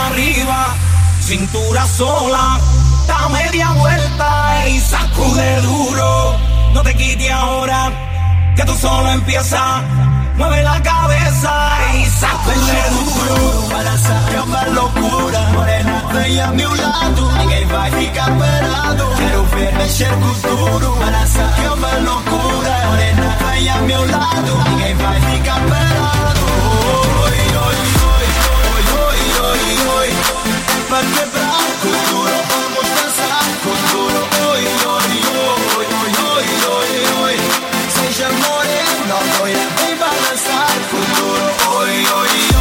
arriba, cintura sola, da media vuelta y sacude duro. No te quites ahora, que tú solo empiezas. Mueve la cabeza y sacude duro. Balança é uma loucura. Morena, vem a meu lado, ninguém vai ficar parado. Quero ver mexer com duro. Balança é uma loucura. Morena, vem a meu lado, ninguém vai ficar parado. Oi, oi, oi, oi, oi, oi, oi. É pra quebrar com duro, vamos dançar com duro. Oi, oi, oi, oi, oi, oi, oi. Seja morena, loira, vem balançar com duro. Oi, oi, oi.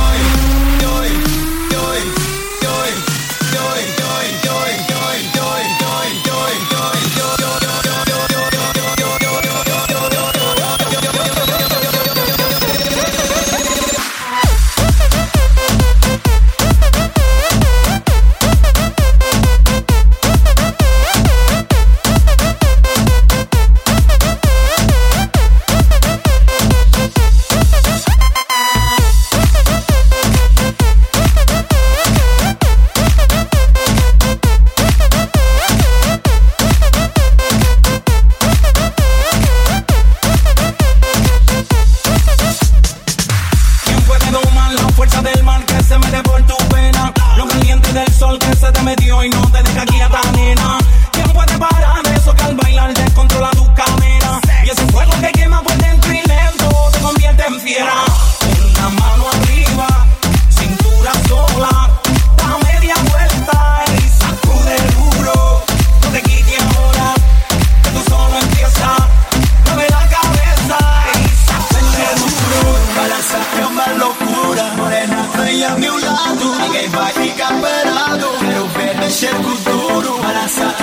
Ninguém vai ficar parado. Quero ver mexer com duro. Balança